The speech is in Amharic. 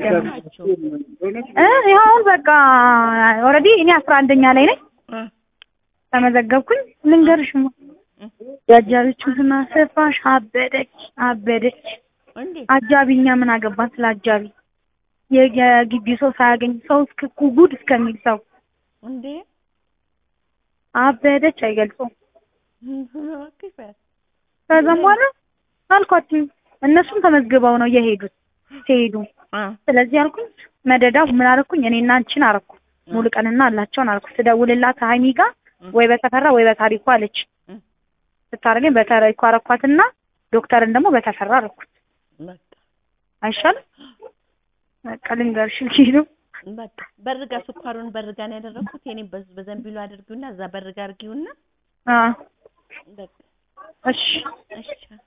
ገባችሁ ይሁን በቃ ኦሬዲ እኔ 11ኛ ላይ ነኝ ተመዘገብኩኝ ልንገርሽማ ያጃቢቹና ሰፋሽ አበደች እንዴ አጃቢኛ ምን አገባን ስለ አጃቢ የግቢ ሰው ሳያገኝ ሰው ጉድ እስከሚል ሰው እንዴ አበደች አይገልጽም ከፈት ከዛማረ አልኳትኝ እነሱም ተመዝግበው ነው የሄዱት ሲሄዱ ስለዚህ አልኩኝ መደዳው ምን አረኩኝ እኔና አንቺን አረኩ ሙሉ ቀንና አላቸውን አረኩ ስደውልላት ሃይሚ ጋር ወይ በተፈራ ወይ በታሪኩ አለች ስታረገኝ በታሪኩ አረኳትና ዶክተርን ደግሞ በተፈራ አረኩት በቃ አይሻል በቃ ልንገርሽ ኪሎ በቃ በርጋ ስኳሩን በርጋ ነው ያደረኩት የኔ በዘንቢሉ አድርጊውና እዛ በርጋ አርጊውና በቃ እሺ